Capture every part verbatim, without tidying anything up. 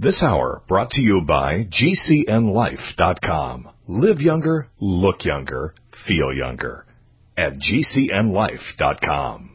This hour brought to you by G C N life dot com. Live younger, look younger, feel younger at G C N life dot com.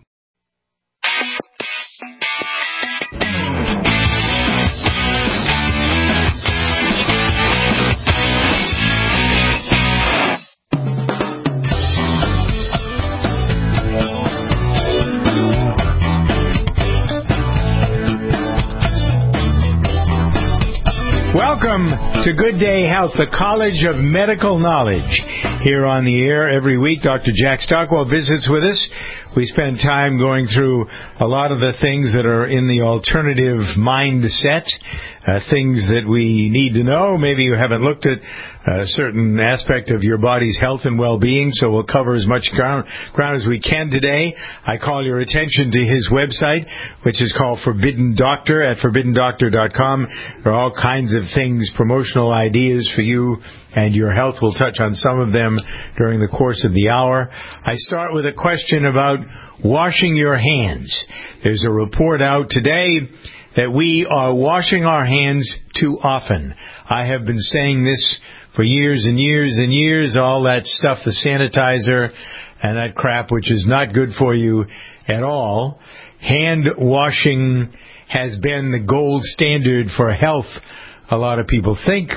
Welcome to Good Day Health, the College of Medical Knowledge. Here on the air every week, Doctor Jack Stockwell visits with us. We spend time going through a lot of the things that are in the alternative mindset, uh, things that we need to know. Maybe you haven't looked at a certain aspect of your body's health and well-being, so we'll cover as much ground, ground as we can today. I call your attention to his website, which is called Forbidden Doctor at forbidden doctor dot com. There are all kinds of things, promotional ideas for you and your health. We'll touch on some of them during the course of the hour. I start with a question about washing your hands. There's a report out today that we are washing our hands too often. I have been saying this for years and years and years, all that stuff, the sanitizer and that crap, which is not good for you at all. Hand washing has been the gold standard for health, a lot of people think.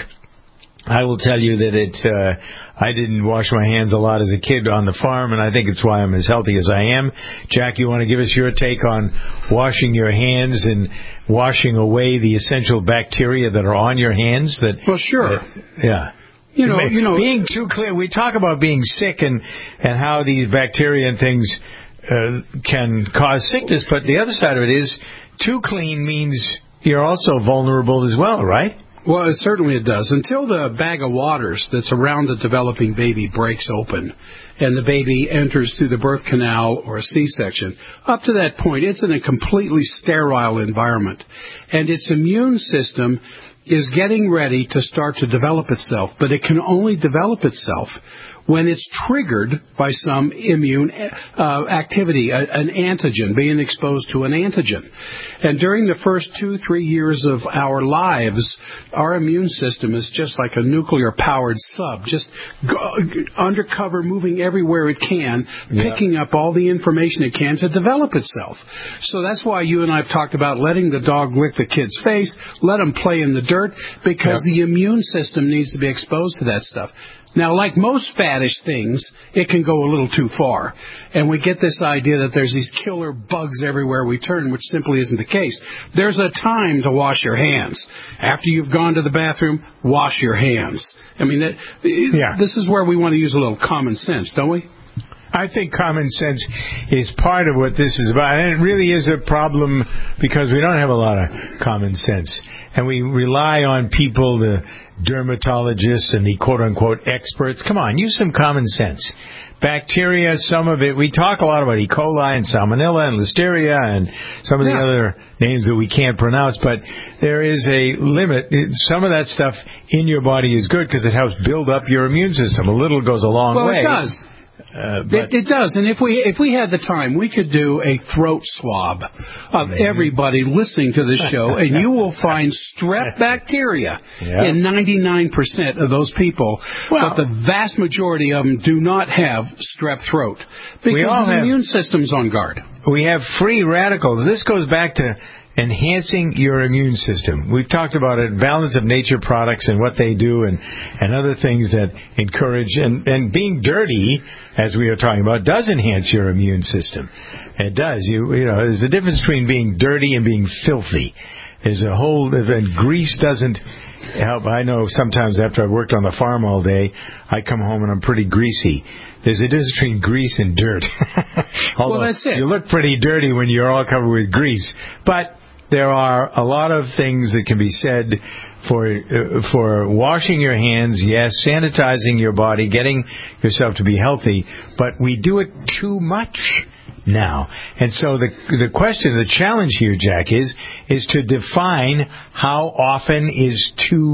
I will tell you that it. Uh, I didn't wash my hands a lot as a kid on the farm, and I think it's why I'm as healthy as I am. Jack, you want to give us your take on washing your hands and washing away the essential bacteria that are on your hands? That well, sure. Uh, yeah. You know, you know, being too clear. We talk about being sick and and how these bacteria and things uh, can cause sickness, but the other side of it is too clean means you're also vulnerable as well, right? Well, it certainly it does. Until the bag of waters that's around the developing baby breaks open and the baby enters through the birth canal or a C-section, up to that point, it's in a completely sterile environment. And its immune system is getting ready to start to develop itself, but it can only develop itself when it's triggered by some immune uh, activity, a, an antigen, being exposed to an antigen. And during the first two, three years of our lives, our immune system is just like a nuclear-powered sub, just go, undercover, moving everywhere it can, yeah. picking up all the information it can to develop itself. So that's why you and I have talked about letting the dog lick the kid's face, let them play in the dirt, because yeah. the immune system needs to be exposed to that stuff. Now, like most faddish things, it can go a little too far. And we get this idea that there's these killer bugs everywhere we turn, which simply isn't the case. There's a time to wash your hands. After you've gone to the bathroom, wash your hands. I mean, that, yeah. this is where we want to use a little common sense, don't we? I think common sense is part of what this is about. And it really is a problem because we don't have a lot of common sense. And we rely on people, the dermatologists and the quote-unquote experts. Come on, use some common sense. Bacteria, some of it, we talk a lot about E. coli and Salmonella and Listeria and some of the yeah. other names that we can't pronounce, but there is a limit. Some of that stuff in your body is good because it helps build up your immune system. A little goes a long well, way. Well, it does. Uh, it, it does, and if we if we had the time, we could do a throat swab of everybody listening to this show, and you will find strep bacteria yeah. in ninety-nine percent of those people, well, but the vast majority of them do not have strep throat because the have, immune system's on guard. We have free radicals. This goes back to enhancing your immune system. We've talked about it, Balance of Nature products and what they do and, and other things that encourage. And, and being dirty, as we are talking about, does enhance your immune system. It does. You, you know, there's a difference between being dirty and being filthy. There's a whole, and grease doesn't help. I know sometimes after I've worked on the farm all day, I come home and I'm pretty greasy. There's a difference between grease and dirt. Although well, that's it. You look pretty dirty when you're all covered with grease. But there are a lot of things that can be said for uh, for washing your hands, yes, sanitizing your body, getting yourself to be healthy, but we do it too much now. And so the the question, the challenge here, Jack, is is to define how often is too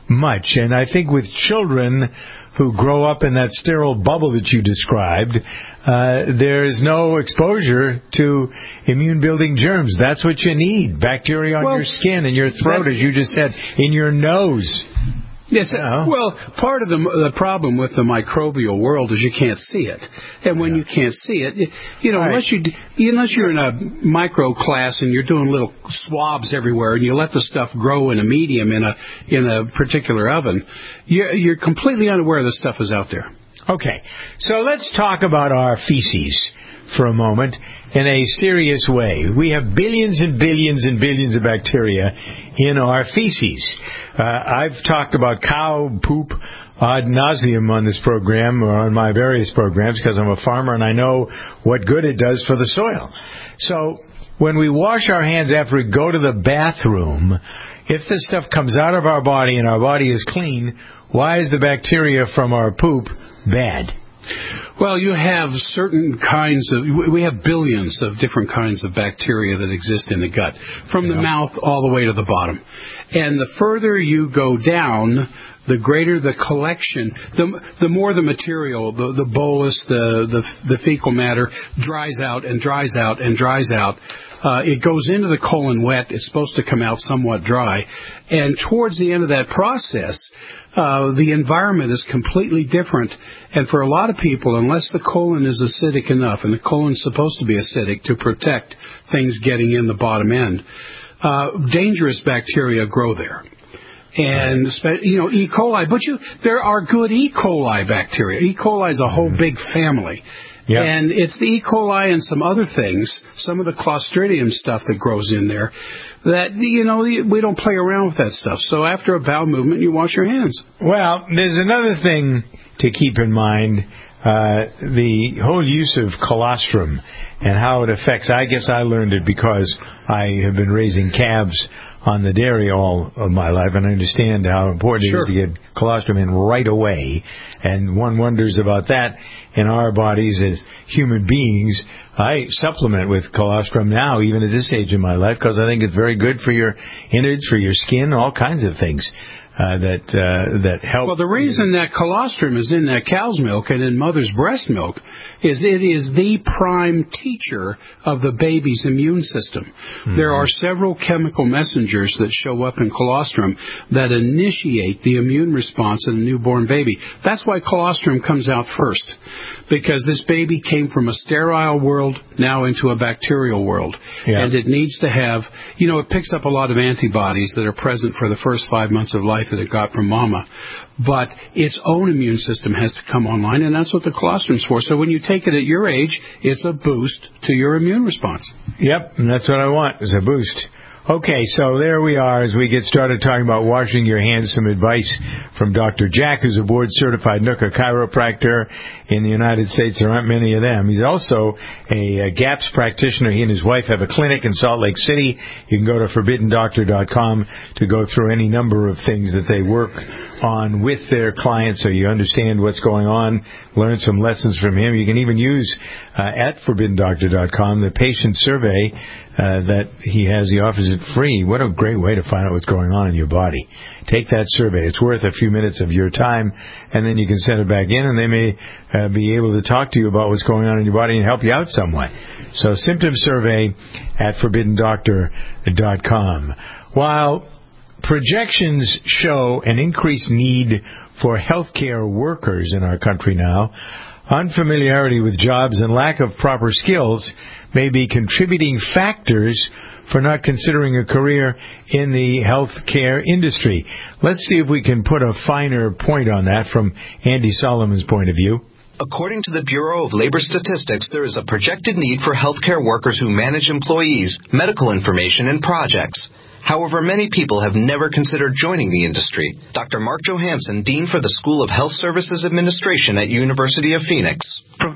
much. And I think with children who grow up in that sterile bubble that you described, uh, there is no exposure to immune-building germs. That's what you need. Bacteria on well, your skin, in your throat, as you just said, in your nose. Yes, you know? Well, part of the the problem with the microbial world is you can't see it, and when yeah. you can't see it, you know, right. unless you unless you're in a micro class and you're doing little swabs everywhere, and you let the stuff grow in a medium in a in a particular oven, you're, you're completely unaware the stuff is out there. Okay, so let's talk about our feces for a moment in a serious way. We have billions and billions and billions of bacteria in our feces. Uh, I've talked about cow poop ad nauseum on this program or on my various programs because I'm a farmer and I know what good it does for the soil. So when we wash our hands after we go to the bathroom, if this stuff comes out of our body and our body is clean, why is the bacteria from our poop bad? Well, you have certain kinds of, we have billions of different kinds of bacteria that exist in the gut, from yeah. the mouth all the way to the bottom. And the further you go down, the greater the collection, the the more the material, the, the bolus, the, the, the fecal matter dries out and dries out and dries out. Uh, it goes into the colon wet. It's supposed to come out somewhat dry. And towards the end of that process, uh, the environment is completely different. And for a lot of people, unless the colon is acidic enough, and the colon's supposed to be acidic to protect things getting in the bottom end, uh, dangerous bacteria grow there. And, you know, E. coli. But you, there are good E. coli bacteria. E. coli is a whole big family. Yep. And it's the E. coli and some other things, some of the Clostridium stuff that grows in there, that, you know, we don't play around with that stuff. So after a bowel movement, you wash your hands. Well, there's another thing to keep in mind, uh, the whole use of colostrum and how it affects. I guess I learned it because I have been raising calves on the dairy all of my life, and I understand how important sure. it is to get colostrum in right away. And one wonders about that in our bodies as human beings. I supplement with colostrum now, even at this age in my life, because I think it's very good for your innards, for your skin, all kinds of things uh, that uh, that help. Well, the reason that colostrum is in that cow's milk and in mother's breast milk is it is the prime teacher of the baby's immune system. Mm-hmm. There are several chemical messengers that show up in colostrum that initiate the immune response in a newborn baby. That's why colostrum comes out first, because this baby came from a sterile world now into a bacterial world. Yeah. And it needs to have, you know, it picks up a lot of antibodies that are present for the first five months of life that it got from mama. But its own immune system has to come online, and that's what the colostrum's for. So when you take it at your age, it's a boost to your immune response. Yep, and that's what I want, is a boost. Okay, so there we are as we get started talking about washing your hands. Some advice from Doctor Jack, who's a board-certified N U C A chiropractor in the United States. There aren't many of them. He's also a, a GAPS practitioner. He and his wife have a clinic in Salt Lake City. You can go to forbidden doctor dot com to go through any number of things that they work on with their clients so you understand what's going on, learn some lessons from him. You can even use uh, at forbidden doctor dot com the patient survey Uh, that he has. He offers it free. What a great way to find out what's going on in your body. Take that survey. It's worth a few minutes of your time, and then you can send it back in, and they may uh, be able to talk to you about what's going on in your body and help you out somewhat. So symptom survey at forbidden doctor dot com. While projections show an increased need for healthcare workers in our country now, unfamiliarity with jobs and lack of proper skills may be contributing factors for not considering a career in the healthcare industry. Let's see if we can put a finer point on that from Andy Solomon's point of view. According to the Bureau of Labor Statistics, there is a projected need for healthcare workers who manage employees, medical information, and projects. However, many people have never considered joining the industry. Doctor Mark Johansson, Dean for the School of Health Services Administration at University of Phoenix. From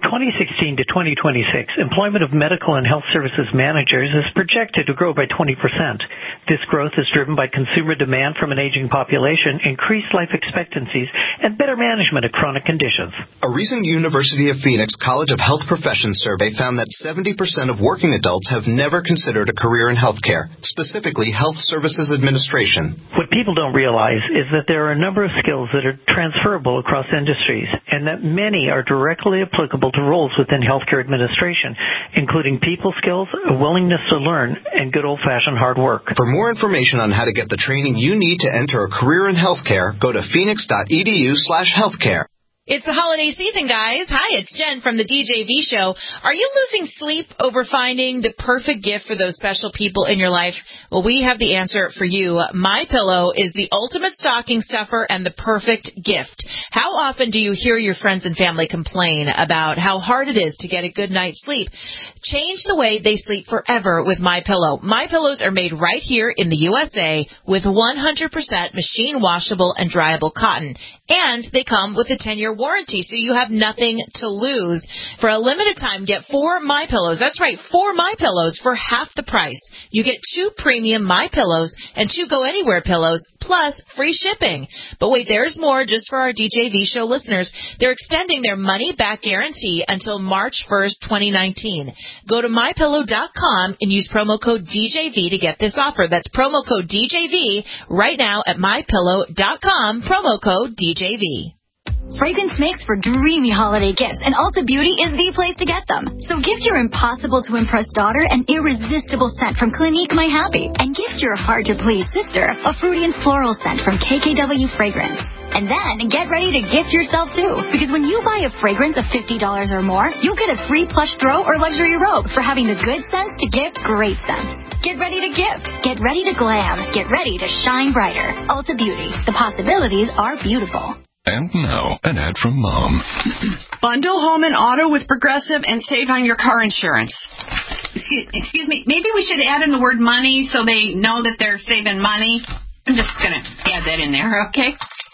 twenty sixteen to twenty twenty-six, employment of medical and health services managers is projected to grow by twenty percent. This growth is driven by consumer demand from an aging population, increased life expectancies, and better management of chronic conditions. A recent University of Phoenix College of Health Professions survey found that seventy percent of working adults have never considered a career in healthcare, specifically health services administration. What people don't realize is that there are a number of skills that are transferable across industries, and that many are directly applicable to roles within healthcare administration, including people skills, a willingness to learn, and good old-fashioned hard work. For more information on how to get the training you need to enter a career in healthcare, go to phoenix.edu slash healthcare. It's the holiday season, guys. Hi, it's Jen from the D J V Show. Are you losing sleep over finding the perfect gift for those special people in your life? Well, we have the answer for you. MyPillow is the ultimate stocking stuffer and the perfect gift. How often do you hear your friends and family complain about how hard it is to get a good night's sleep? Change the way they sleep forever with MyPillow. MyPillows are made right here in the U S A with one hundred percent machine washable and dryable cotton. And they come with a ten-year warranty, so you have nothing to lose. For a limited time, get four MyPillows. That's right, four MyPillows for half the price. You get two premium MyPillows and two Go Anywhere pillows, plus free shipping. But wait, there's more just for our D J V Show listeners. They're extending their money-back guarantee until March first, twenty nineteen. Go to my pillow dot com and use promo code D J V to get this offer. That's promo code D J V right now at my pillow dot com, promo code D J V. Fragrance makes for dreamy holiday gifts, and Ulta Beauty is the place to get them. So gift your impossible-to-impress daughter an irresistible scent from Clinique My Happy, and gift your hard-to-please sister a fruity and floral scent from K K W Fragrance. And then get ready to gift yourself, too, because when you buy a fragrance of fifty dollars or more, you'll get a free plush throw or luxury robe for having the good sense to gift great scents. Get ready to gift. Get ready to glam. Get ready to shine brighter. Ulta Beauty. The possibilities are beautiful. And now, an ad from Mom. Bundle home and auto with Progressive and save on your car insurance. Excuse, excuse me, maybe we should add in the word money so they know that they're saving money. I'm just going to add that in there, okay?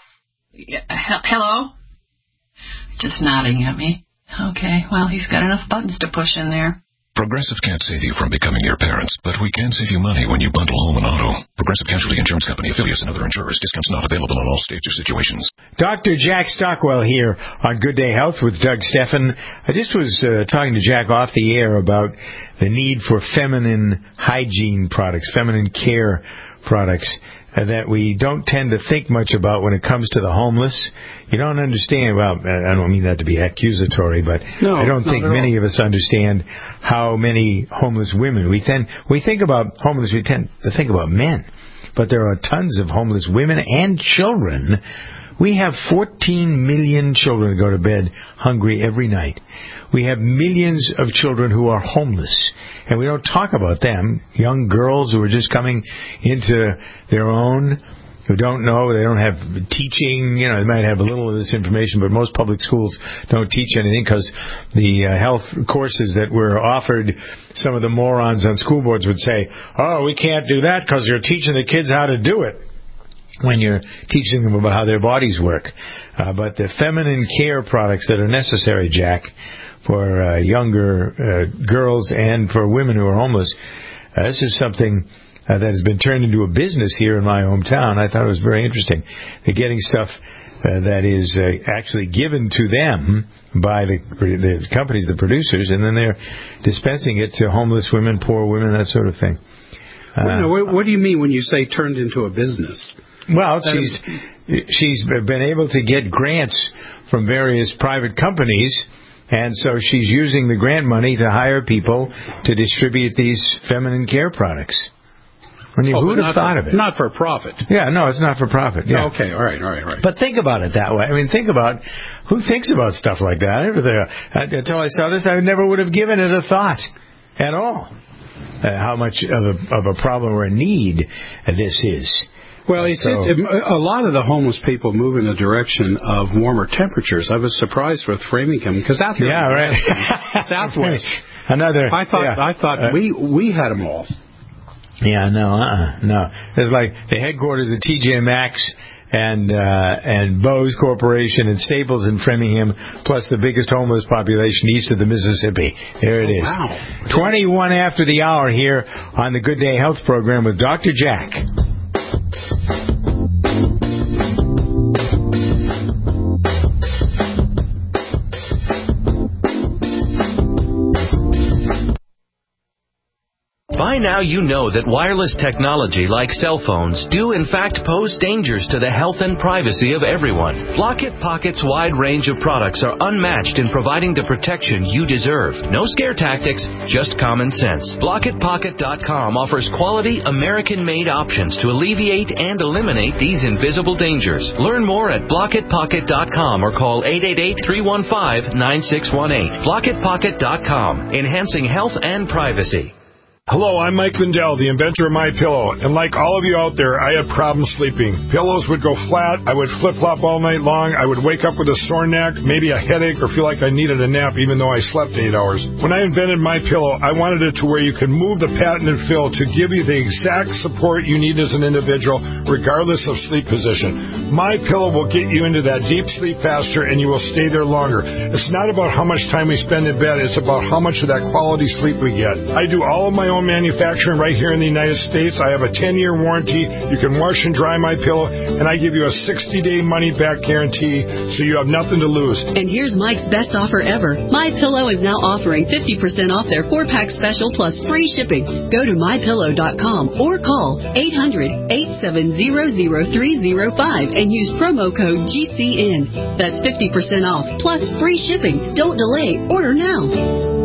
Yeah, he- hello? Just nodding at me. Okay, well, he's got enough buttons to push in there. Progressive can't save you from becoming your parents, but we can save you money when you bundle home and auto. Progressive Casualty Insurance Company, affiliates, and other insurers. Discounts not available in all states or situations. Doctor Jack Stockwell here on Good Day Health with Doug Steffen. I just was uh, talking to Jack off the air about the need for feminine hygiene products, feminine care products uh, that we don't tend to think much about when it comes to the homeless. You don't understand, well, I don't mean that to be accusatory, but no, I don't think many of us understand how many homeless women. We tend, we think about homeless, we tend to think about men, but there are tons of homeless women and children. We have fourteen million children who go to bed hungry every night. We have millions of children who are homeless, and we don't talk about them. Young girls who are just coming into their own, who don't know, they don't have teaching, you know, they might have a little of this information, but most public schools don't teach anything because the uh, health courses that were offered, some of the morons on school boards would say, oh, we can't do that because you're teaching the kids how to do it, when you're teaching them about how their bodies work. Uh, but the feminine care products that are necessary, Jack, for uh, younger uh, girls and for women who are homeless, uh, this is something uh, that has been turned into a business here in my hometown. I thought it was very interesting. They're getting stuff uh, that is uh, actually given to them by the, the companies, the producers, and then they're dispensing it to homeless women, poor women, that sort of thing. Uh, well, no, what, what do you mean when you say turned into a business? Well, she's she's been able to get grants from various private companies, and so she's using the grant money to hire people to distribute these feminine care products. I mean, oh, who would have thought for, of it? Not for profit. Yeah, no, it's not for profit. Yeah. Okay, all right, all right, all right. But think about it that way. I mean, think about who thinks about stuff like that. I never, until I saw this, I never would have given it a thought at all. Uh, how much of a, of a problem or a need this is. Well, it's, so, it, a lot of the homeless people move in the direction of warmer temperatures. I was surprised with Framingham because out here, yeah, right, Southwest. Another. I thought, yeah. I thought uh, we we had them all. Yeah, no, uh-uh, no. It's like the headquarters of T J Maxx and uh, and Bose Corporation and Staples in Framingham, plus the biggest homeless population east of the Mississippi. There it is. Wow. twenty-one after the hour here on the Good Day Health program with Doctor Jack. By now you know that wireless technology like cell phones do in fact pose dangers to the health and privacy of everyone. Blockit Pocket's wide range of products are unmatched in providing the protection you deserve. No scare tactics, just common sense. Blockit Pocket dot com offers quality American-made options to alleviate and eliminate these invisible dangers. Learn more at Blockit Pocket dot com or call eight eight eight, three one five, nine six one eight. Blockit Pocket dot com, enhancing health and privacy. Hello, I'm Mike Lindell, the inventor of MyPillow, and like all of you out there, I had problems sleeping. Pillows would go flat, I would flip-flop all night long, I would wake up with a sore neck, maybe a headache, or feel like I needed a nap even though I slept eight hours. When I invented MyPillow, I wanted it to where you can move the patented fill to give you the exact support you need as an individual, regardless of sleep position. MyPillow will get you into that deep sleep faster, and you will stay there longer. It's not about how much time we spend in bed, it's about how much of that quality sleep we get. I do all of my own manufacturing right here in the United States. I have a ten-year warranty. You can wash and dry my pillow, and I give you a sixty-day money-back guarantee, so you have nothing to lose. And here's Mike's best offer ever. MyPillow is now offering fifty percent off their four-pack special plus free shipping. Go to my pillow dot com or call eight hundred, eight seven zero, zero three zero five and use promo code G C N. That's fifty percent off plus free shipping. Don't delay. Order now.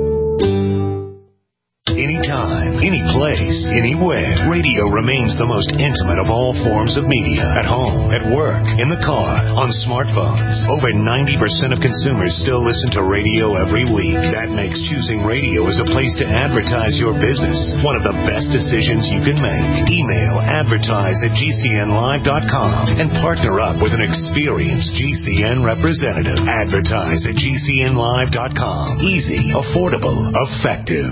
Anytime, any place, anywhere, radio remains the most intimate of all forms of media. At home, at work, in the car, on smartphones. Over ninety percent of consumers still listen to radio every week. That makes choosing radio as a place to advertise your business one of the best decisions you can make. Email advertise at G C N live dot com and partner up with an experienced G C N representative. Advertise at G C N live dot com. Easy, affordable, effective.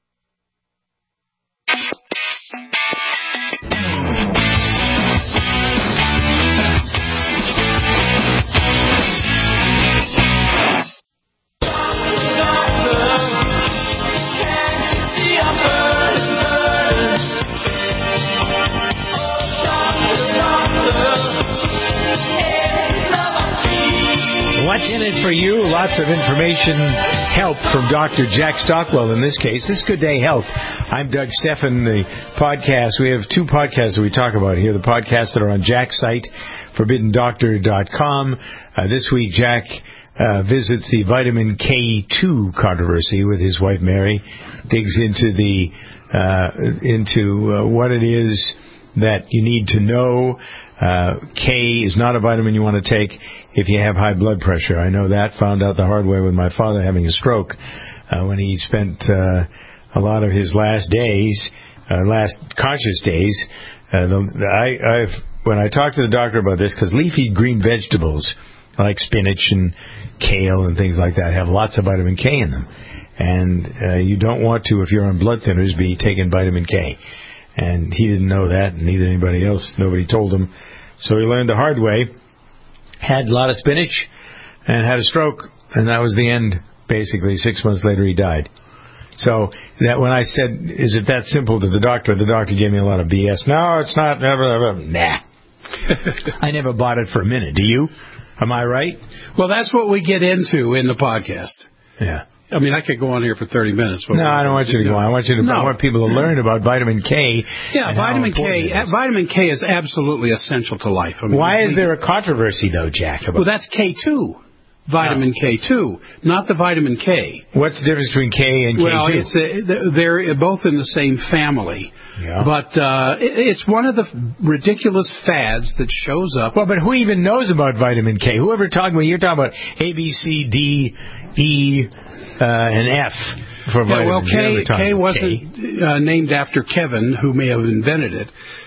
What's in it for you? Lots of information, help from Doctor Jack Stockwell in this case. This is Good Day Health. I'm Doug Steffen. The podcast, we have two podcasts that we talk about here. The podcasts that are on Jack's site, forbidden doctor dot com. Uh, this week, Jack uh, visits the vitamin K two controversy with his wife Mary, digs into the uh, into uh, what it is that you need to know. Uh, K is not a vitamin you want to take if you have high blood pressure. I know that. Found out the hard way with my father having a stroke uh, when he spent uh, a lot of his last days, uh, last conscious days. Uh, the, I, I've when I talked to the doctor about this, because leafy green vegetables like spinach and kale and things like that have lots of vitamin K in them, and uh, you don't want to, if you're on blood thinners, be taking vitamin K. And he didn't know that, and neither anybody else. Nobody told him. So he learned the hard way, had a lot of spinach, and had a stroke. And that was the end, basically. Six months later, he died. So that when I said, is it that simple to the doctor, the doctor gave me a lot of B S. No, it's not. Never, never. Nah. I never bought it for a minute. Do you? Am I right? Well, that's what we get into in the podcast. Yeah. I mean, I could go on here for thirty minutes. No, I don't want you to go on. I want you to. No. I want people to learn about vitamin K. Yeah, vitamin K. Vitamin K is absolutely essential to life. I mean, why is there a controversy, though, Jack? About well, that's K two. Vitamin oh. K two, not the vitamin K. What's the difference between K and K two? Well, it's a, they're both in the same family. Yeah. But uh, it's one of the ridiculous fads that shows up. Well, but who even knows about vitamin K? Whoever talking about, you're talking about A, B, C, D, E, uh, and F for yeah, vitamins. Well, K, K wasn't K? Uh, named after Kevin, who may have invented it.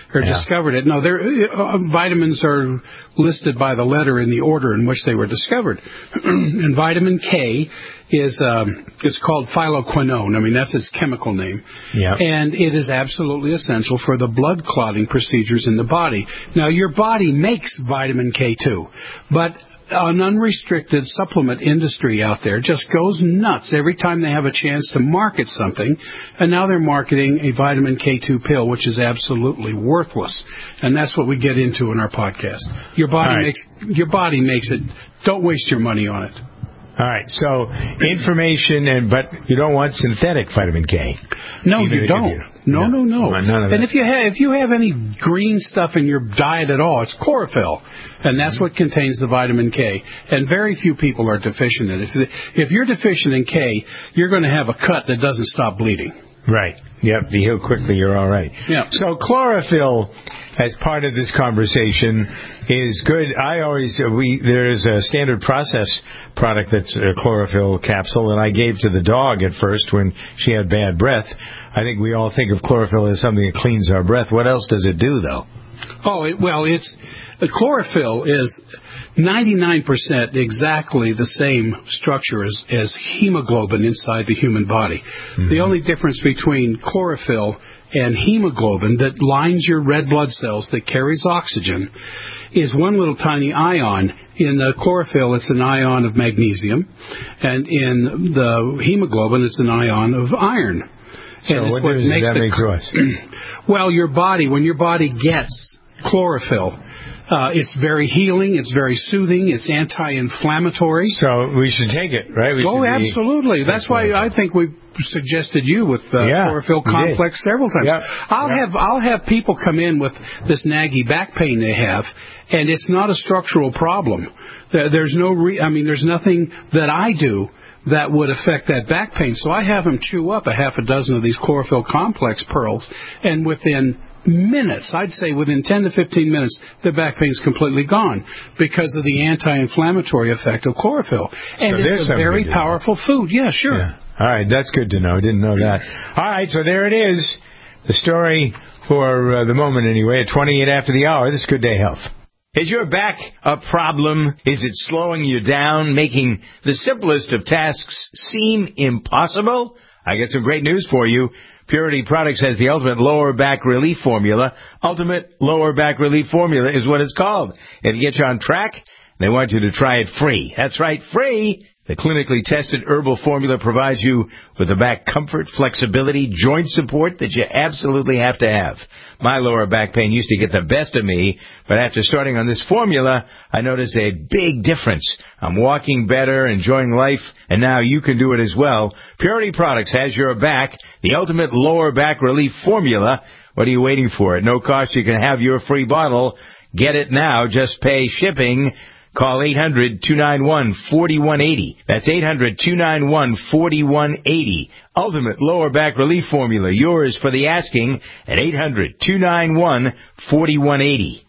or yeah. discovered it. No, they're, uh, vitamins are listed by the letter in the order in which they were discovered. And vitamin K is um, it's called phylloquinone. I mean, that's its chemical name. Yeah. And it is absolutely essential for the blood clotting procedures in the body. Now, your body makes vitamin K too, but an unrestricted supplement industry out there just goes nuts every time they have a chance to market something, and now they're marketing a vitamin K two pill, which is absolutely worthless. And that's what we get into in our podcast. Your body right. makes your body makes it. Don't waste your money on it. All right, so information, and but you don't want synthetic vitamin K. No, you don't. You. No, no, no. no. None of and that. if you have if you have any green stuff in your diet at all, it's chlorophyll, and that's what contains the vitamin K. And very few people are deficient in it. If if you're deficient in K, you're going to have a cut that doesn't stop bleeding. Right. Yep. You heal quickly. You're all right. Yeah. So chlorophyll, as part of this conversation, is good. I always uh, we there's a standard process product that's a chlorophyll capsule, and I gave to the dog at first when she had bad breath. I think we all think of chlorophyll as something that cleans our breath. What else does it do, though? Oh, it, well, it's uh, chlorophyll is ninety-nine percent exactly the same structure as, as hemoglobin inside the human body. Mm-hmm. The only difference between chlorophyll and hemoglobin that lines your red blood cells that carries oxygen is one little tiny ion. In the chlorophyll, it's an ion of magnesium, and in the hemoglobin, it's an ion of iron. So and what, what does makes that the, make to us? Well, your body, when your body gets chlorophyll, Uh, it's very healing. It's very soothing. It's anti-inflammatory. So we should take it, right? We oh, absolutely. That's why I think we've suggested you with the yeah, chlorophyll complex did. several times. Yep. I'll yep. have I'll have people come in with this naggy back pain they have, and it's not a structural problem. There's no re- I mean, there's nothing that I do that would affect that back pain. So I have them chew up a half a dozen of these chlorophyll complex pearls, and within minutes, I'd say within ten to fifteen minutes, the back pain is completely gone because of the anti-inflammatory effect of chlorophyll. And so it's a very powerful food. Yeah, sure. Yeah. All right, that's good to know. I didn't know that. All right, so there it is. The story for uh, the moment, anyway, at twenty-eight after the hour. This is Good Day Health. Is your back a problem? Is it slowing you down, making the simplest of tasks seem impossible? I got some great news for you. Purity Products has the Ultimate Lower Back Relief Formula. Ultimate Lower Back Relief Formula is what it's called. It'll get you on track. They want you to try it free. That's right, free. The clinically tested herbal formula provides you with the back comfort, flexibility, joint support that you absolutely have to have. My lower back pain used to get the best of me, but after starting on this formula, I noticed a big difference. I'm walking better, enjoying life, and now you can do it as well. Purity Products has your back, the Ultimate Lower Back Relief Formula. What are you waiting for? At no cost, you can have your free bottle. Get it now. Just pay shipping. Call eight hundred, two nine one, four one eight zero. That's eight hundred, two nine one, four one eight zero. Ultimate Lower Back Relief Formula. Yours for the asking at eight hundred, two nine one, four one eight zero.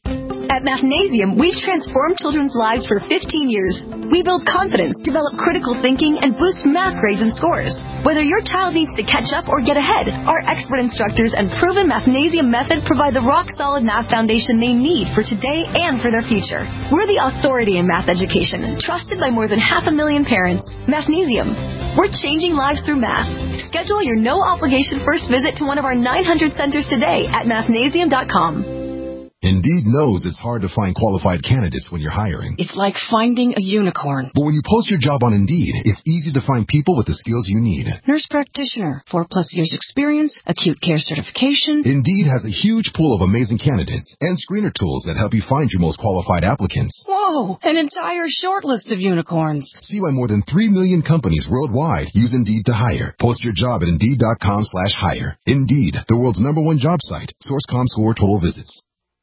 At Mathnasium, we've transformed children's lives for fifteen years. We build confidence, develop critical thinking, and boost math grades and scores. Whether your child needs to catch up or get ahead, our expert instructors and proven Mathnasium method provide the rock-solid math foundation they need for today and for their future. We're the authority in math education, trusted by more than half a million parents. Mathnasium. We're changing lives through math. Schedule your no-obligation first visit to one of our nine hundred centers today at mathnasium dot com. Indeed knows it's hard to find qualified candidates when you're hiring. It's like finding a unicorn. But when you post your job on Indeed, it's easy to find people with the skills you need. Nurse practitioner, four plus years experience, acute care certification. Indeed has a huge pool of amazing candidates and screener tools that help you find your most qualified applicants. Whoa, an entire short list of unicorns. See why more than three million companies worldwide use Indeed to hire. Post your job at Indeed.com slash hire. Indeed, the world's number one job site. Source dot com score total visits.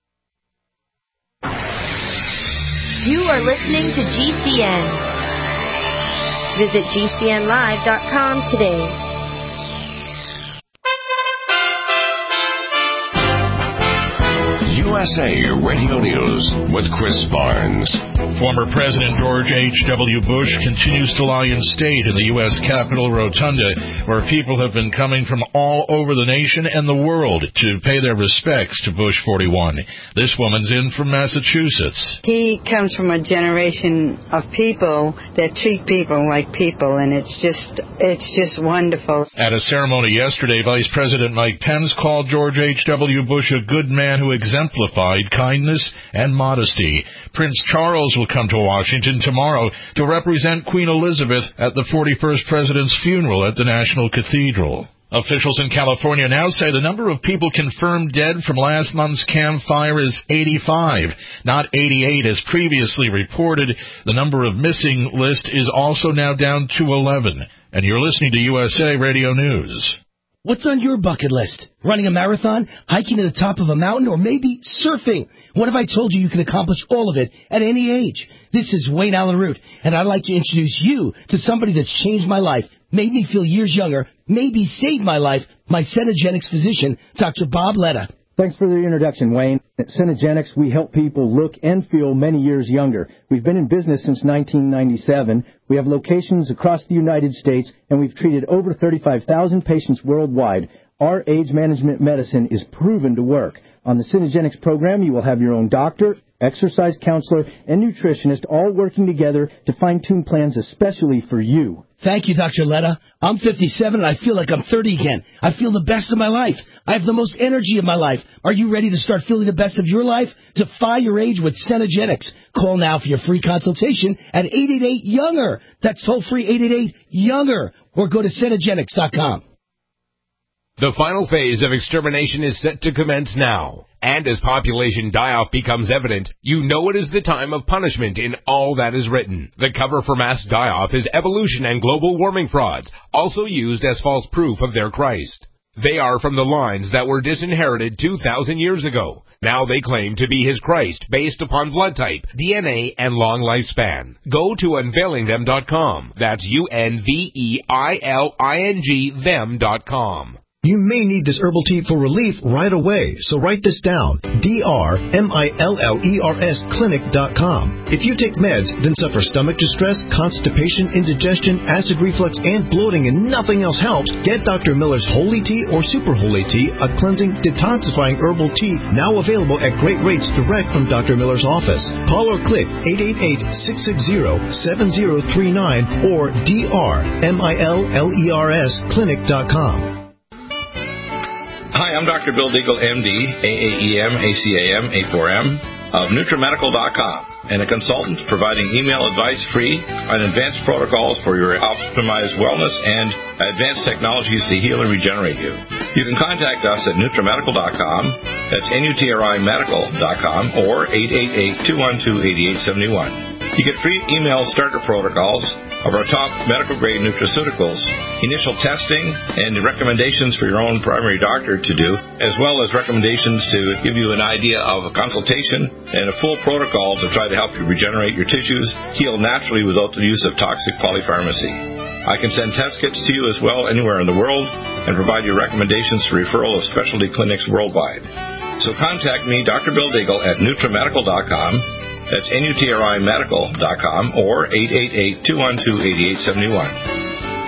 You are listening to G C N. Visit G C N live dot com today. You S A Radio News with Chris Barnes. Former President George H W. Bush continues to lie in state in the U S Capitol Rotunda, where people have been coming from all over the nation and the world to pay their respects to Bush forty-one. This woman's in from Massachusetts. He comes from a generation of people that treat people like people, and it's just, it's just wonderful. At a ceremony yesterday, Vice President Mike Pence called George H W. Bush a good man who exemplified kindness and modesty. Prince Charles will come to Washington tomorrow to represent Queen Elizabeth at the forty-first president's funeral at the National Cathedral. Officials in California now say the number of people confirmed dead from last month's Camp Fire is eighty-five, not eighty-eight as previously reported. The number of missing list is also now down to eleven. And you're listening to U S A Radio News. What's on your bucket list? Running a marathon, hiking to the top of a mountain, or maybe surfing? What if I told you you can accomplish all of it at any age? This is Wayne Allen Root, and I'd like to introduce you to somebody that's changed my life, made me feel years younger, maybe saved my life, my Cenegenics physician, Doctor Bob Letta. Thanks for the introduction, Wayne. At Cenegenics, we help people look and feel many years younger. We've been in business since nineteen ninety-seven. We have locations across the United States, and we've treated over thirty-five thousand patients worldwide. Our age management medicine is proven to work. On the Cenegenics program, you will have your own doctor, exercise counselor, and nutritionist all working together to fine-tune plans especially for you. Thank you, Doctor Letta. I'm fifty-seven and I feel like I'm thirty again. I feel the best of my life. I have the most energy of my life. Are you ready to start feeling the best of your life? Defy your age with Cenegenics. Call now for your free consultation at eight eight eight, younger. That's toll-free eight eight eight, younger. Or go to Cenegenics dot com. The final phase of extermination is set to commence now. And as population die-off becomes evident, you know it is the time of punishment in all that is written. The cover for mass die-off is evolution and global warming frauds, also used as false proof of their Christ. They are from the lines that were disinherited two thousand years ago. Now they claim to be his Christ based upon blood type, D N A, and long lifespan. Go to unveiling them dot com. That's U N V E I L I N G them dot com. You may need this herbal tea for relief right away, so write this down. D R M I L L E R S clinic dot com. If you take meds, then suffer stomach distress, constipation, indigestion, acid reflux, and bloating, and nothing else helps, get Doctor Miller's Holy Tea or Super Holy Tea, a cleansing, detoxifying herbal tea now available at great rates direct from Doctor Miller's office. Call or click eight eight eight, six six zero, seven zero three nine or D R M I L L E R S clinic dot com. Hi, I'm Doctor Bill Deagle, M D, A A E M, A C A M, A four M, of NutriMedical dot com, and a consultant providing email advice free on advanced protocols for your optimized wellness and advanced technologies to heal and regenerate you. You can contact us at NutriMedical dot com, that's N U T R I Medical dot com, or eight eight eight, two one two, eight eight seven one. You get free email starter protocols of our top medical-grade nutraceuticals, initial testing, and recommendations for your own primary doctor to do, as well as recommendations to give you an idea of a consultation and a full protocol to try to help you regenerate your tissues, heal naturally without the use of toxic polypharmacy. I can send test kits to you as well anywhere in the world and provide you recommendations for referral of specialty clinics worldwide. So contact me, Doctor Bill Deagle, at NutriMedical dot com. That's N U T R I Medical dot com or eight eight eight, two one two, eight eight seven one.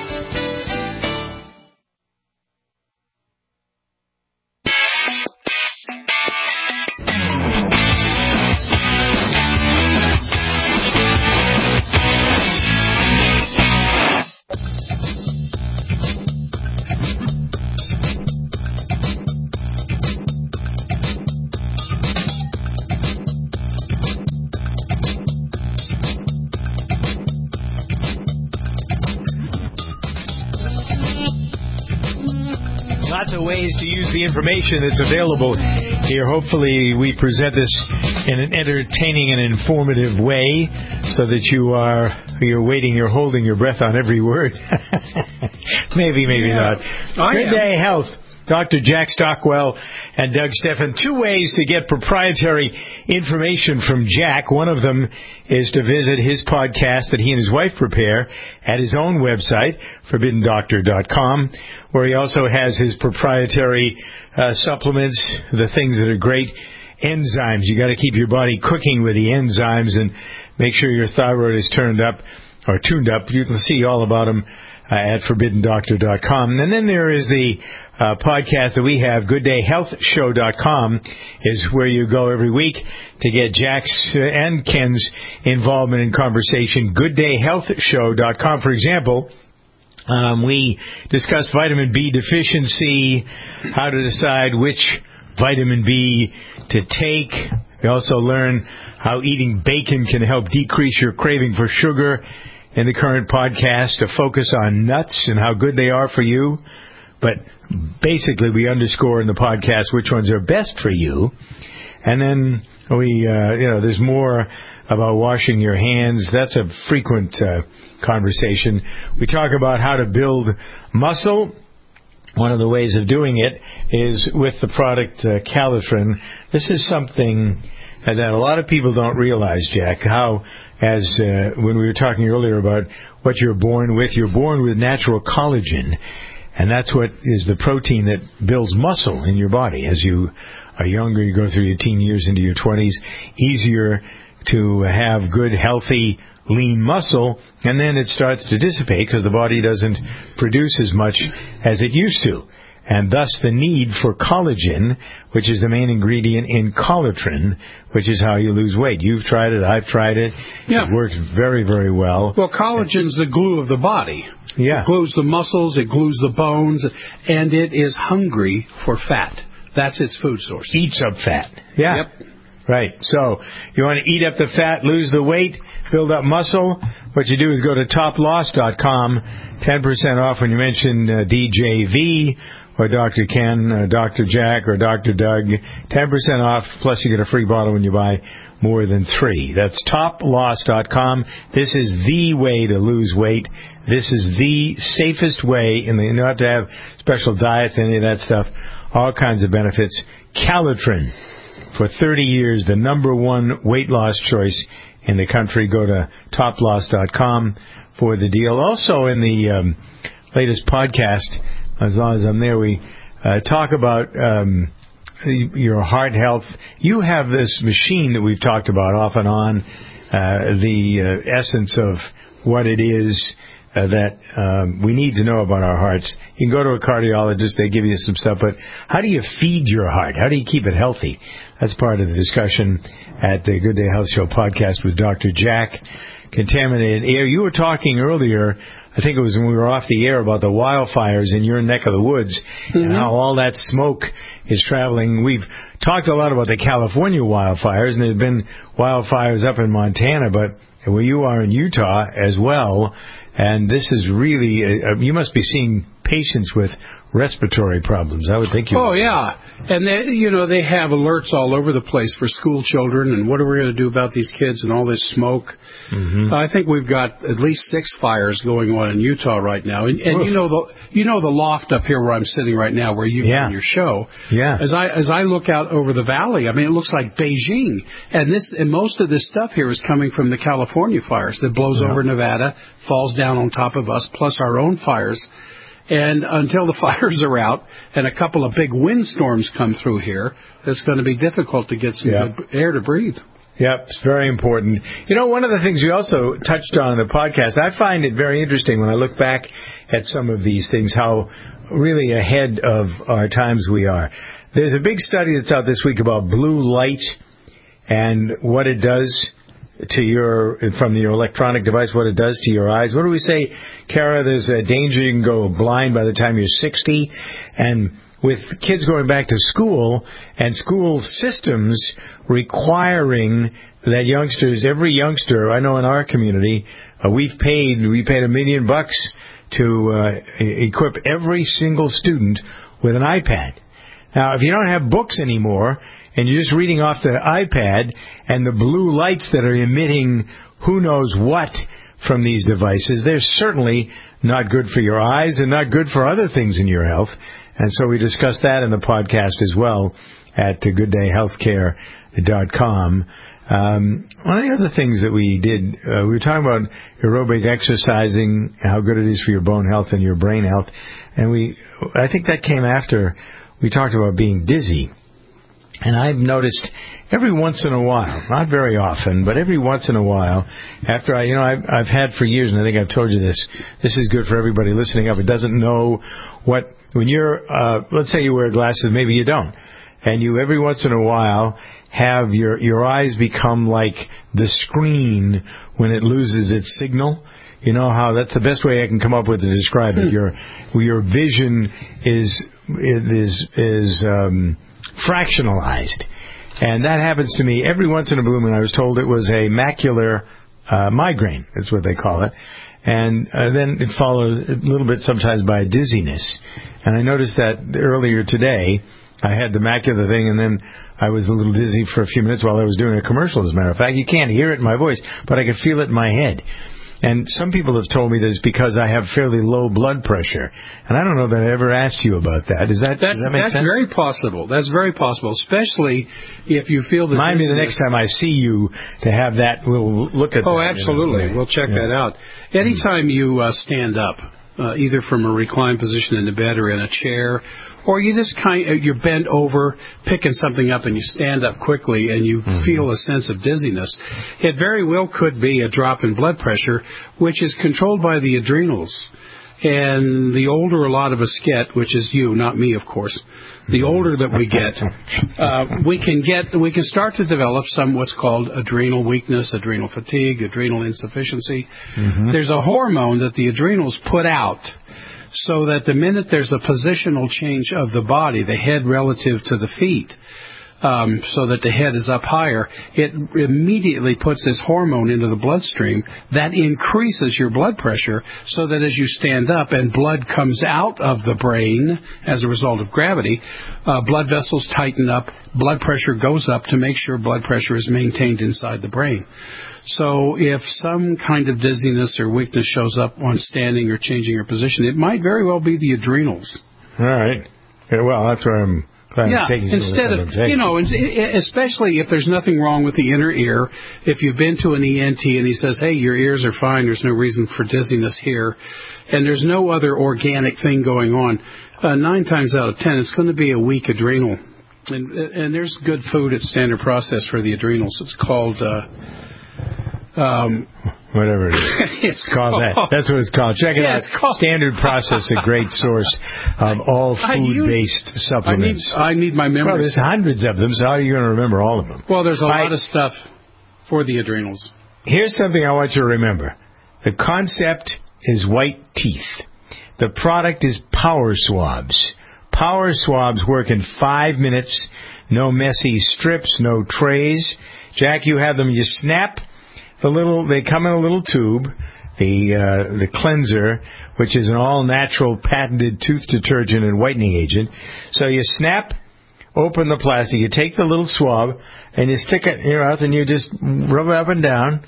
Lots of ways to use the information that's available here. Hopefully we present this in an entertaining and informative way so that you are, you're waiting, you're holding your breath on every word. maybe, maybe Yeah. not. I Good am. Day Health. Doctor Jack Stockwell and Doug Steffen. Two ways to get proprietary information from Jack. One of them is to visit his podcast that he and his wife prepare at his own website, forbidden doctor dot com, where he also has his proprietary uh, supplements, the things that are great enzymes. You got to keep your body cooking with the enzymes and make sure your thyroid is turned up or tuned up. You can see all about them uh, at forbidden doctor dot com. And then there is the uh, podcast that we have, good day health show dot com, is where you go every week to get Jack's uh, and Ken's involvement in conversation. good day health show dot com, for example. Um, we discuss vitamin B deficiency, how to decide which vitamin B to take. We also learn how eating bacon can help decrease your craving for sugar. In the current podcast, to focus on nuts and how good they are for you. But basically, we underscore in the podcast which ones are best for you. And then we, uh, you know, there's more about washing your hands. That's a frequent uh, conversation. We talk about how to build muscle. One of the ways of doing it is with the product uh, Calitrin. This is something that a lot of people don't realize, Jack, how, as uh, when we were talking earlier about what you're born with, you're born with natural collagen. And that's what is the protein that builds muscle in your body. As you are younger, you go through your teen years into your twenties, easier to have good, healthy, lean muscle, and then it starts to dissipate because the body doesn't produce as much as it used to. And thus the need for collagen, which is the main ingredient in Calitrin, which is how you lose weight. You've tried it, I've tried it. Yeah. It works very, very well. Well, collagen's the glue of the body. Yeah. It glues the muscles, it glues the bones, and it is hungry for fat. That's its food source. Eats up fat. Yeah. Yep. Right. So you want to eat up the fat, lose the weight, build up muscle. What you do is go to top loss dot com, ten percent off when you mention uh, D J V or Doctor Ken, uh, Doctor Jack, or Doctor Doug. ten percent off, plus you get a free bottle when you buy more than three. That's top loss dot com. This is the way to lose weight. This is the safest way. And you don't have to have special diets, any of that stuff. All kinds of benefits. Calitrin. For thirty years, the number one weight loss choice in the country. Go to top loss dot com for the deal. Also in the um, latest podcast, as long as I'm there, we uh, talk about um, your heart health. You have this machine that we've talked about off and on, uh, the uh, essence of what it is uh, that um, we need to know about our hearts. You can go to a cardiologist, they give you some stuff, but how do you feed your heart? How do you keep it healthy? That's part of the discussion at the Good Day Health Show podcast with Doctor Jack. Contaminated air. You were talking earlier, I think it was when we were off the air, about the wildfires in your neck of the woods, mm-hmm. and how all that smoke is traveling. We've talked a lot about the California wildfires, and there have been wildfires up in Montana, but where you are in Utah as well. And this is really, uh, you must be seeing patients with respiratory problems. I would think you Oh, would. yeah. And, they, you know, they have alerts all over the place for school children, and what are we going to do about these kids and all this smoke. Mm-hmm. I think we've got at least six fires going on in Utah right now. And, and you know the you know the loft up here where I'm sitting right now, where you've yeah. done your show. Yeah. As I as I look out over the valley, I mean, it looks like Beijing. And this and most of this stuff here is coming from the California fires that blows yeah. over Nevada, falls down on top of us, plus our own fires. And until the fires are out and a couple of big windstorms come through here, it's going to be difficult to get some yeah. good air to breathe. Yep, it's very important. You know, one of the things we also touched on in the podcast, I find it very interesting when I look back at some of these things, how really ahead of our times we are. There's a big study that's out this week about blue light and what it does to your, from your electronic device, what it does to your eyes. What do we say, Kara? There's a danger you can go blind by the time you're sixty. And with kids going back to school and school systems requiring that youngsters, every youngster, I know in our community, uh, we've paid, we paid a million bucks to uh, equip every single student with an iPad. Now, if you don't have books anymore, and you're just reading off the iPad, and the blue lights that are emitting who knows what from these devices, they're certainly not good for your eyes and not good for other things in your health. And so we discussed that in the podcast as well at good day healthcare dot com. Um, one of the other things that we did, uh, we were talking about aerobic exercising, how good it is for your bone health and your brain health. And we, I think that came after we talked about being dizzy. And I've noticed every once in a while, not very often, but every once in a while, after I, you know, I've, I've had for years, and I think I've told you this, this is good for everybody listening up. It doesn't know what, when you're, uh, let's say you wear glasses, maybe you don't, and you every once in a while have your, your eyes become like the screen when it loses its signal. You know how that's the best way I can come up with to describe it. Your, your vision is, is, is, um, fractionalized. And that happens to me every once in a blue moon. I was told it was a macular uh, migraine. That's what they call it. And uh, then it followed a little bit sometimes by dizziness. And I noticed that earlier today, I had the macular thing, and then I was a little dizzy for a few minutes while I was doing a commercial, as a matter of fact. You can't hear it in my voice, but I could feel it in my head. And some people have told me that it's because I have fairly low blood pressure. And I don't know that I ever asked you about that. Is that, that's, does that make that's sense? very possible. That's very possible, especially if you feel that... Remind me the next time I see you to have that. We'll look at oh, that. Oh, absolutely. You know, we'll check yeah. that out. Anytime you uh, stand up, uh, either from a reclined position in the bed or in a chair, or you just kind of, you're bent over, picking something up, and you stand up quickly, and you mm-hmm. feel a sense of dizziness. It very well could be a drop in blood pressure, which is controlled by the adrenals. And the older a lot of us get, which is you, not me, of course, the older that we get, uh, we can get, we can start to develop some what's called adrenal weakness, adrenal fatigue, adrenal insufficiency. Mm-hmm. There's a hormone that the adrenals put out, so that the minute there's a positional change of the body, the head relative to the feet, um, so that the head is up higher, it immediately puts this hormone into the bloodstream that increases your blood pressure, so that as you stand up and blood comes out of the brain as a result of gravity, uh, blood vessels tighten up, blood pressure goes up to make sure blood pressure is maintained inside the brain. So if some kind of dizziness or weakness shows up on standing or changing your position, it might very well be the adrenals. All right. Yeah, well, that's where I'm glad yeah, I'm taking instead of, taking. you know, especially if there's nothing wrong with the inner ear. If you've been to an E N T and he says, hey, your ears are fine, there's no reason for dizziness here, and there's no other organic thing going on, uh, nine times out of ten, it's going to be a weak adrenal. And, and there's good food at Standard Process for the adrenals. It's called... Uh, Um, Whatever it is. It's called that. That's what it's called. Check it yeah, out. It's called Standard Process, a great source of all food-based use, supplements. I need, I need my memory. Well, there's hundreds of them, so how are you going to remember all of them? Well, there's a I, lot of stuff for the adrenals. Here's something I want you to remember. The concept is white teeth. The product is Power Swabs. Power Swabs work in five minutes. No messy strips, no trays. Jack, you have them. You snap the little. They come in a little tube. The uh, the cleanser, which is an all-natural patented tooth detergent and whitening agent. So you snap open the plastic. You take the little swab and you stick it in your mouth and you just rub it up and down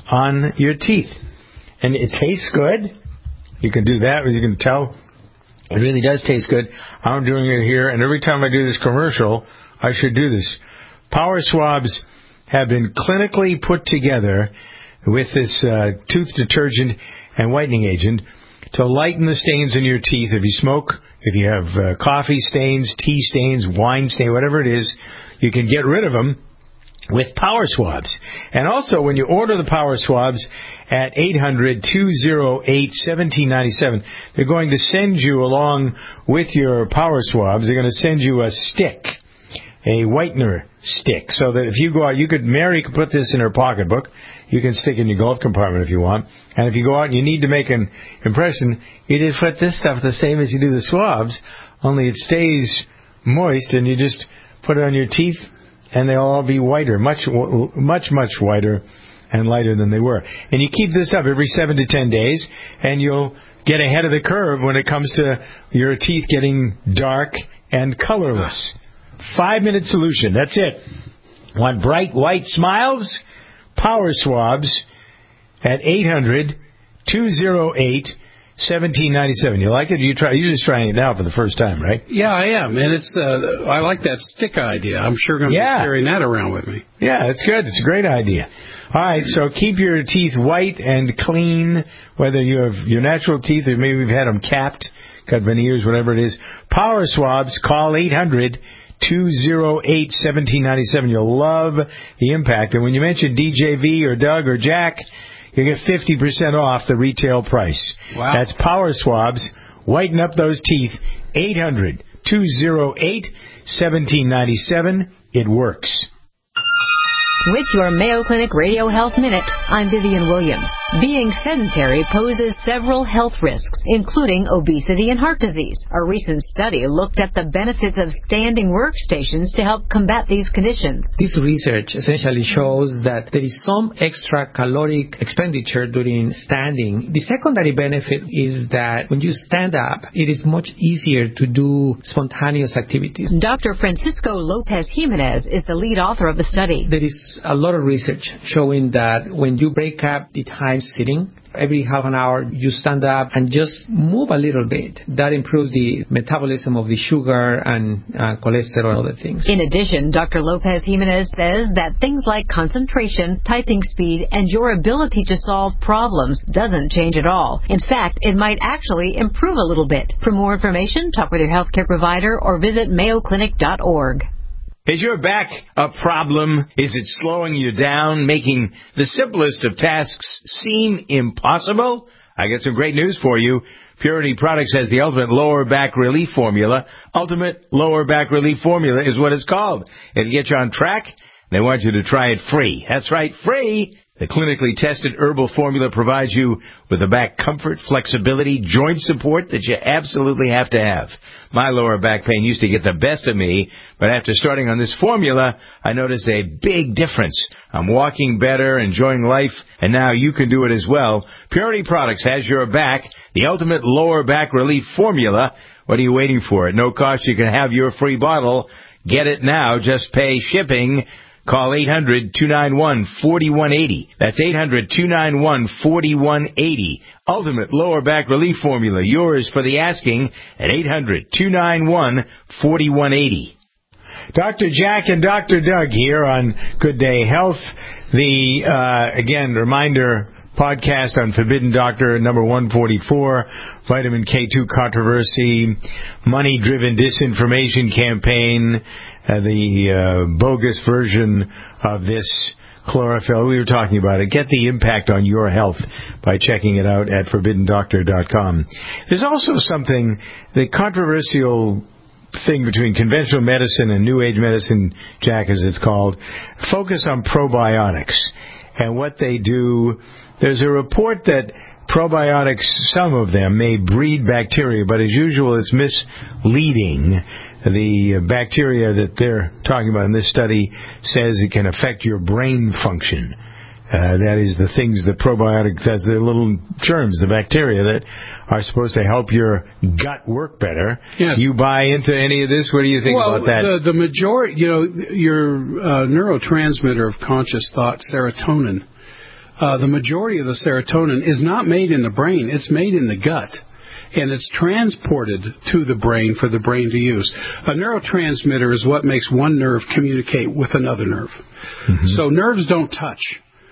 on your teeth. And it tastes good. You can do that, as you can tell. It really does taste good. I'm doing it here, and every time I do this commercial, I should do this. Power Swabs have been clinically put together with this uh, tooth detergent and whitening agent to lighten the stains in your teeth. If you smoke, if you have uh, coffee stains, tea stains, wine stains, whatever it is, you can get rid of them with Power Swabs. And also, when you order the Power Swabs at eight hundred, two oh eight, one seven nine seven, they're going to send you, along with your Power Swabs, they're going to send you a stick, a whitener stick, so that if you go out, you could, Mary could put this in her pocketbook. You can stick it in your glove compartment if you want. And if you go out and you need to make an impression, you just put this stuff the same as you do the swabs, only it stays moist, and you just put it on your teeth, and they'll all be whiter, much, much, much whiter and lighter than they were. And you keep this up every seven to ten days, and you'll get ahead of the curve when it comes to your teeth getting dark and colorless. Five-minute solution. That's it. Want bright white smiles? Power Swabs at eight hundred, two oh eight, one seven nine seven. You like it? You try. You're just trying it now for the first time, right? Yeah, I am, and it's. Uh, I like that stick idea. I'm sure going to yeah. be carrying that around with me. Yeah, it's good. It's a great idea. All right, so keep your teeth white and clean, whether you have your natural teeth or maybe you've had them capped, got veneers, whatever it is. Power Swabs. Call eight hundred, two oh eight, one seven nine seven. You'll love the impact. And when you mention D J V or Doug or Jack, you get fifty percent off the retail price. Wow. That's Power Swabs. Whiten up those teeth. eight hundred, two oh eight, one seven nine seven. It works. With your Mayo Clinic Radio Health Minute, I'm Vivian Williams. Being sedentary poses several health risks, including obesity and heart disease. A recent study looked at the benefits of standing workstations to help combat these conditions. This research essentially shows that there is some extra caloric expenditure during standing. The secondary benefit is that when you stand up, it is much easier to do spontaneous activities. Doctor Francisco Lopez Jimenez is the lead author of the study. There is a lot of research showing that when you break up the time sitting, every half an hour you stand up and just move a little bit. That improves the metabolism of the sugar and uh, cholesterol and other things. In addition, Doctor Lopez Jimenez says that things like concentration, typing speed, and your ability to solve problems doesn't change at all. In fact, it might actually improve a little bit. For more information, talk with your healthcare provider or visit mayo clinic dot org. Is your back a problem? Is it slowing you down, making the simplest of tasks seem impossible? I got some great news for you. Purity Products has the ultimate lower back relief formula. Ultimate lower back relief formula is what it's called. It'll get you on track. They want you to try it free. That's right, free. The clinically tested herbal formula provides you with the back comfort, flexibility, joint support that you absolutely have to have. My lower back pain used to get the best of me, but after starting on this formula, I noticed a big difference. I'm walking better, enjoying life, and now you can do it as well. Purity Products has your back, the ultimate lower back relief formula. What are you waiting for? At no cost, you can have your free bottle. Get it now. Just pay shipping. Call eight hundred, two nine one, four one eight zero. That's eight hundred, two nine one, four one eight zero. Ultimate Lower Back Relief Formula. Yours for the asking at eight hundred, two nine one, four one eight zero. Doctor Jack and Doctor Doug here on Good Day Health. The, uh, again, reminder, podcast on Forbidden Doctor number one forty-four, vitamin K two controversy, money-driven disinformation campaign, uh, the uh, bogus version of this chlorophyll. We were talking about it. Get the impact on your health by checking it out at forbidden doctor dot com. There's also something, the controversial thing between conventional medicine and New Age medicine, Jack, as it's called, focus on probiotics and what they do. There's a report that probiotics, some of them, may breed bacteria, but as usual, it's misleading. The bacteria that they're talking about in this study says it can affect your brain function. Uh, that is the things the probiotic, that's the little germs, the bacteria that are supposed to help your gut work better. Yes. You buy into any of this? What do you think well, about that? The, the majority, you know, your uh, neurotransmitter of conscious thought, serotonin, uh, the majority of the serotonin is not made in the brain. It's made in the gut. And it's transported to the brain for the brain to use. A neurotransmitter is what makes one nerve communicate with another nerve. Mm-hmm. So nerves don't touch.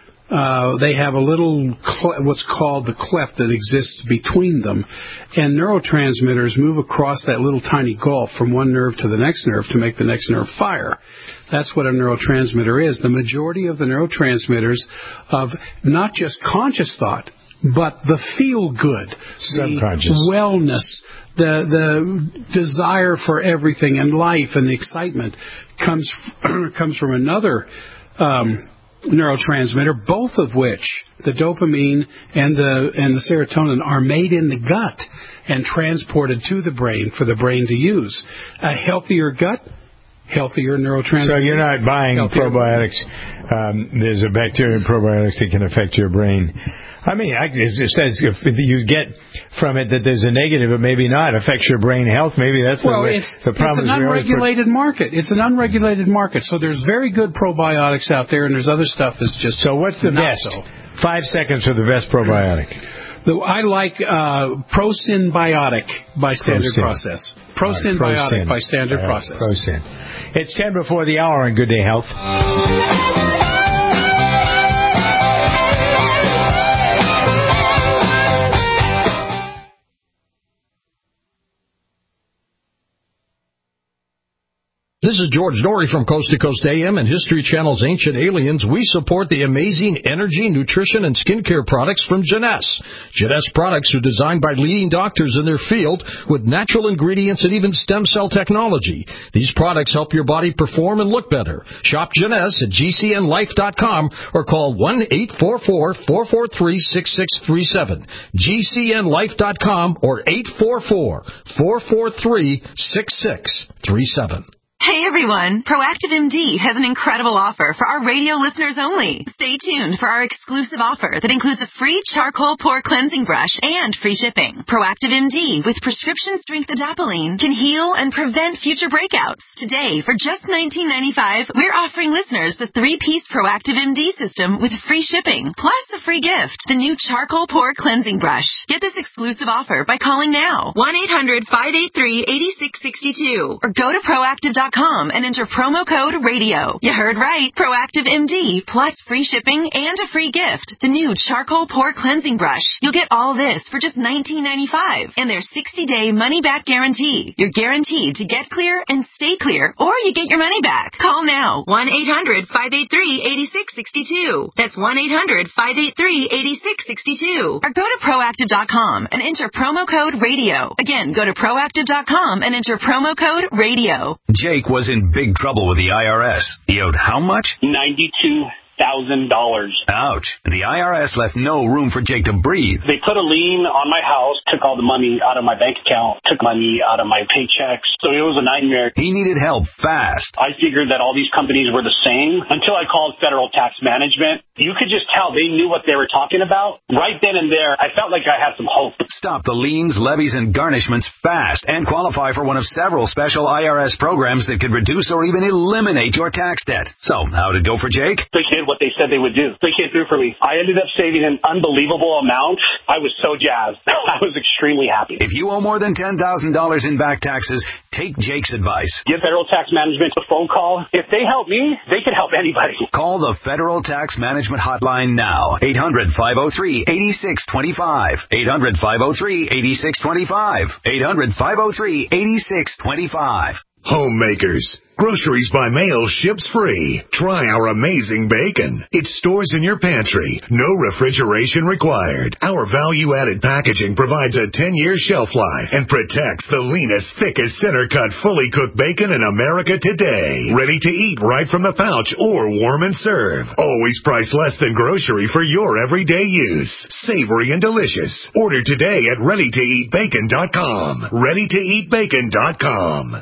Uh, they have a little, cle- what's called the cleft that exists between them. And neurotransmitters move across that little tiny gulf from one nerve to the next nerve to make the next nerve fire. That's what a neurotransmitter is. The majority of the neurotransmitters of not just conscious thought, but the feel-good, the wellness, the the desire for everything and life and the excitement comes comes from another um, neurotransmitter, both of which, the dopamine and the and the serotonin, are made in the gut and transported to the brain for the brain to use. A healthier gut, healthier neurotransmitters. So you're not buying healthier probiotics. Um, there's a bacteria in probiotics that can affect your brain. I mean, it says if you get from it that there's a negative, but maybe not. It affects your brain health. Maybe that's well, the, it's, the problem. It's an unregulated market. It's an unregulated market. So there's very good probiotics out there, and there's other stuff that's just so. What's the best? So. Five seconds for the best probiotic. The, I like uh, ProSynbiotic by Standard Pro-Syn. Process. ProSynbiotic Pro-Syn. by Standard uh, Process. ProSyn. It's ten before the hour on Good Day Health. This is George Norrie from Coast to Coast A M and History Channel's Ancient Aliens. We support the amazing energy, nutrition, and skincare products from Jeunesse. Jeunesse products are designed by leading doctors in their field with natural ingredients and even stem cell technology. These products help your body perform and look better. Shop Jeunesse at G C N life dot com or call one eight four four, four four three, six six three seven. G C N life dot com or eight four four, four four three, six six three seven. Hey everyone, Proactive M D has an incredible offer for our radio listeners only. Stay tuned for our exclusive offer that includes a free charcoal pore cleansing brush and free shipping. Proactive M D with prescription strength adapalene can heal and prevent future breakouts. Today, for just nineteen ninety-five dollars, we're offering listeners the three-piece Proactive M D system with free shipping, plus a free gift, the new charcoal pore cleansing brush. Get this exclusive offer by calling now, one eight hundred, five eight three, eight six six two, or go to proactive dot com and enter promo code radio. You heard right. Proactive M D plus free shipping and a free gift. The new charcoal pore cleansing brush. You'll get all this for just nineteen ninety-five dollars and their sixty-day money-back guarantee. You're guaranteed to get clear and stay clear, or you get your money back. Call now. one eight hundred, five eight three, eight six six two. That's one eight hundred, five eight three, eight six six two. Or go to proactive dot com and enter promo code radio. Again, go to proactive dot com and enter promo code radio. Jake was in big trouble with the I R S. He owed how much? ninety-two thousand dollars. Ouch. The I R S left no room for Jake to breathe. They put a lien on my house, took all the money out of my bank account, took money out of my paychecks. So it was a nightmare. He needed help fast. I figured that all these companies were the same until I called Federal Tax Management. You could just tell they knew what they were talking about. Right then and there, I felt like I had some hope. Stop the liens, levies, and garnishments fast and qualify for one of several special I R S programs that could reduce or even eliminate your tax debt. So, how'd it go for Jake? They did what they said they would do. They came through for me. I ended up saving an unbelievable amount. I was so jazzed. I was extremely happy. If you owe more than ten thousand dollars in back taxes, take Jake's advice. Give Federal Tax Management a phone call. If they help me, they can help anybody. Call the Federal Tax Management Hotline now. eight hundred, five oh three, eight six two five. eight hundred, five oh three, eight six two five. eight hundred, five oh three, eight six two five. Homemakers. Groceries by mail ships free. Try our amazing bacon. It stores in your pantry. No refrigeration required. Our value-added packaging provides a ten-year shelf life and protects the leanest, thickest, center-cut, fully cooked bacon in America today. Ready to eat right from the pouch or warm and serve. Always priced less than grocery for your everyday use. Savory and delicious. Order today at ready to eat bacon dot com. ready to eat bacon dot com.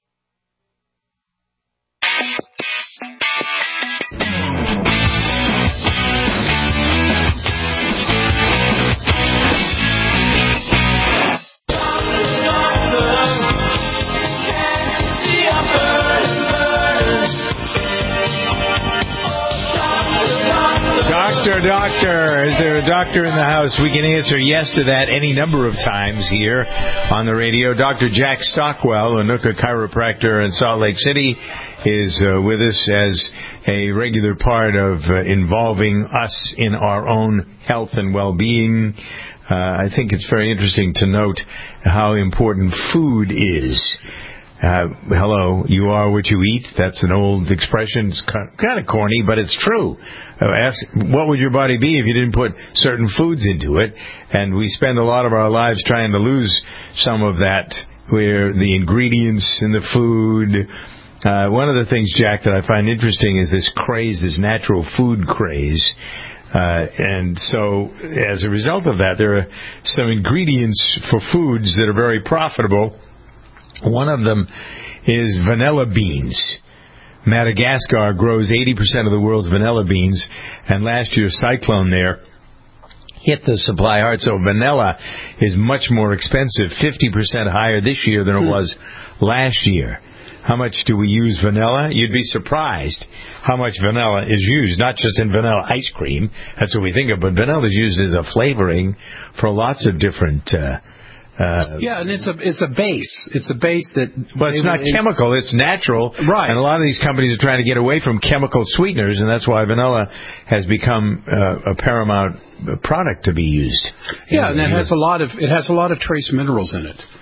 Doctor, doctor, is there a doctor in the house? We can answer yes to that any number of times here on the radio. Doctor Jack Stockwell, Anuka chiropractor in Salt Lake City, is uh, with us as a regular part of uh, involving us in our own health and well-being. Uh, I think it's very interesting to note how important food is. Uh, hello, you are what you eat. That's an old expression. It's kind of corny, but it's true. Uh, ask, what would your body be if you didn't put certain foods into it? And we spend a lot of our lives trying to lose some of that, where the ingredients in the food. Uh, one of the things, Jack, that I find interesting is this craze, this natural food craze. Uh, and so, as a result of that, there are some ingredients for foods that are very profitable. One of them is vanilla beans. Madagascar grows eighty percent of the world's vanilla beans, and last year's cyclone there hit the supply hard, so vanilla is much more expensive, fifty percent higher this year than it was last year. How much do we use vanilla? You'd be surprised how much vanilla is used, not just in vanilla ice cream. That's what we think of, but vanilla is used as a flavoring for lots of different uh Uh, yeah, and it's a it's a base. It's a base that. But it's not in, chemical. It's natural. Right. And a lot of these companies are trying to get away from chemical sweeteners, and that's why vanilla has become uh, a paramount product to be used. Yeah, and it has a lot of it has a lot of trace minerals in it.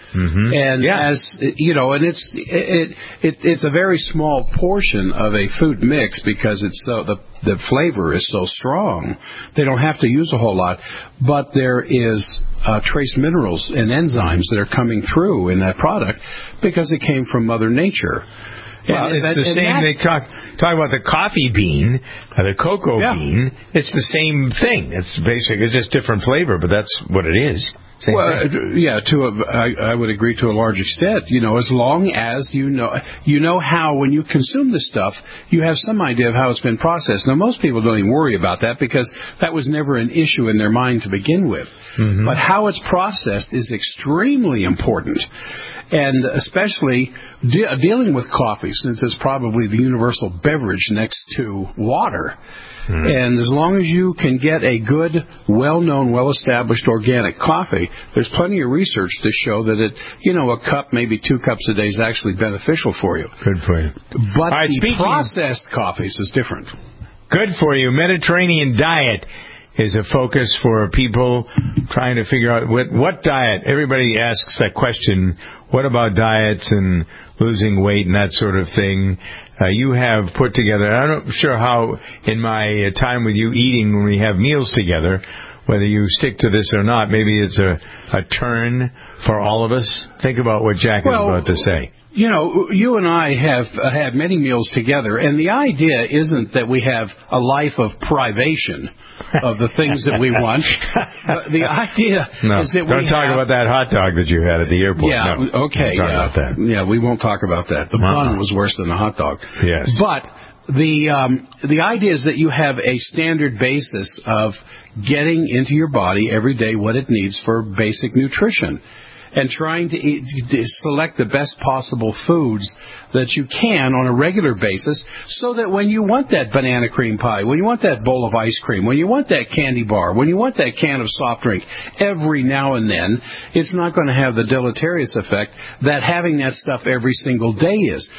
Mm-hmm. And yeah. as you know, and it's it, it it's a very small portion of a food mix because it's so the the flavor is so strong. They don't have to use a whole lot, but there is uh, trace minerals and enzymes that are coming through in that product because it came from Mother Nature. Well, and, it's that, the same. They talk talk about the coffee bean, uh, the cocoa yeah. bean. It's the same thing. It's basically it's just different flavor, but that's what it is. Same well, thing. yeah, to a, I, I would agree to a large extent. You know, as long as you know, you know how when you consume this stuff, you have some idea of how it's been processed. Now, most people don't even worry about that because that was never an issue in their mind to begin with. Mm-hmm. But how it's processed is extremely important. And especially de- dealing with coffee, since it's probably the universal beverage next to water. Mm-hmm. And as long as you can get a good, well-known, well-established organic coffee, there's plenty of research to show that it, you know, a cup, maybe two cups a day is actually beneficial for you. Good for you. But right, the processed coffees is different. Good for you. Mediterranean diet is a focus for people trying to figure out what, what diet. Everybody asks that question, what about diets and losing weight and that sort of thing? Uh, you have put together, I'm not sure how in my time with you eating when we have meals together, whether you stick to this or not, maybe it's a, a turn for all of us. Think about what Jack well, is about to say. You know, you and I have uh, had many meals together, and the idea isn't that we have a life of privation of the things that we want. The idea no, is that we don't talk have, about that hot dog that you had at the airport. Yeah, no, okay. Don't talk yeah, about that. yeah, we won't talk about that. The uh-huh. bun was worse than the hot dog. Yes. But the um, the idea is that you have a standard basis of getting into your body every day what it needs for basic nutrition. And trying to, eat, to select the best possible foods that you can on a regular basis so that when you want that banana cream pie, when you want that bowl of ice cream, when you want that candy bar, when you want that can of soft drink, every now and then, it's not going to have the deleterious effect that having that stuff every single day is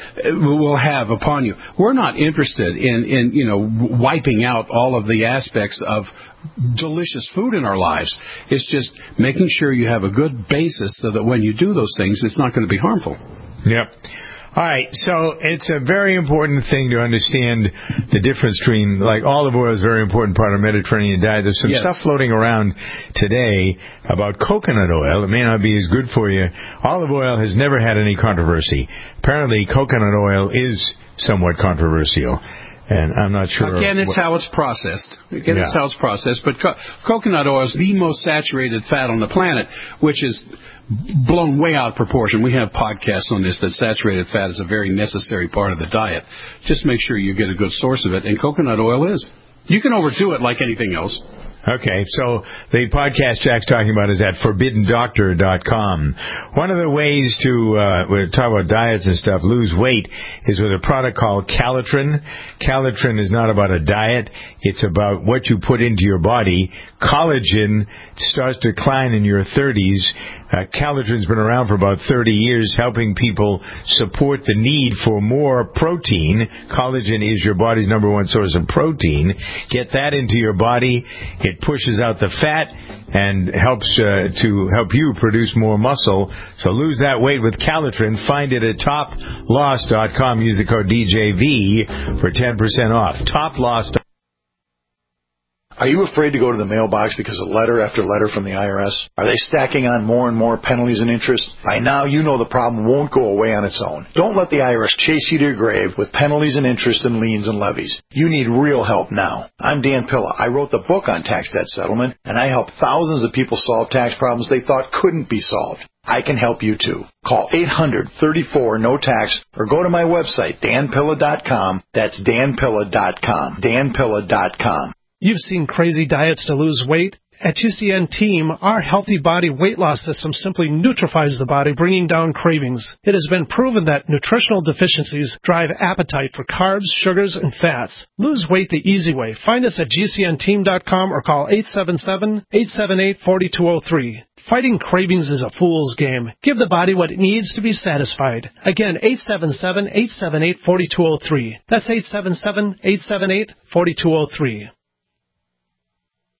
will have upon you. We're not interested in, in you know, wiping out all of the aspects of delicious food in our lives. It's just making sure you have a good basis so that when you do those things, it's not going to be harmful. Yep. All right, so it's a very important thing to understand the difference between, like, olive oil is a very important part of the Mediterranean diet. There's some yes. stuff floating around today about coconut oil. It may not be as good for you. Olive oil has never had any controversy. Apparently, coconut oil is somewhat controversial. And I'm not sure. Again, it's what, how it's processed. Again, yeah. it's how it's processed. But co- coconut oil is the most saturated fat on the planet, which is blown way out of proportion. We have podcasts on this that saturated fat is a very necessary part of the diet. Just make sure you get a good source of it, and coconut oil is. You can overdo it like anything else. Okay, so the podcast Jack's talking about is at forbidden doctor dot com. One of the ways to uh, we talk about diets and stuff, lose weight, is with a product called Calitrin. Calitrin is not about a diet. It's about what you put into your body. Collagen starts to decline in your thirties. Uh, Calitrin's been around for about thirty years, helping people support the need for more protein. Collagen is your body's number one source of protein. Get that into your body. It pushes out the fat and helps uh, to help you produce more muscle. So lose that weight with Calitrin. Find it at top loss dot com. Use the code D J V for ten percent off. top loss dot com. Are you afraid to go to the mailbox because of letter after letter from the I R S? Are they stacking on more and more penalties and interest? By now, you know the problem won't go away on its own. Don't let the I R S chase you to your grave with penalties and interest and liens and levies. You need real help now. I'm Dan Pilla. I wrote the book on tax debt settlement, and I help thousands of people solve tax problems they thought couldn't be solved. I can help you too. Call eight hundred, thirty-four, no tax or go to my website, dan pilla dot com. That's dan pilla dot com. dan pilla dot com. You've seen crazy diets to lose weight. At G C N Team, our Healthy Body Weight Loss System simply neutralizes the body, bringing down cravings. It has been proven that nutritional deficiencies drive appetite for carbs, sugars, and fats. Lose weight the easy way. Find us at G C N team dot com or call eight seven seven, eight seven eight, four two zero three. Fighting cravings is a fool's game. Give the body what it needs to be satisfied. Again, eight seven seven, eight seven eight, four two zero three. That's eight seven seven, eight seven eight, four two zero three.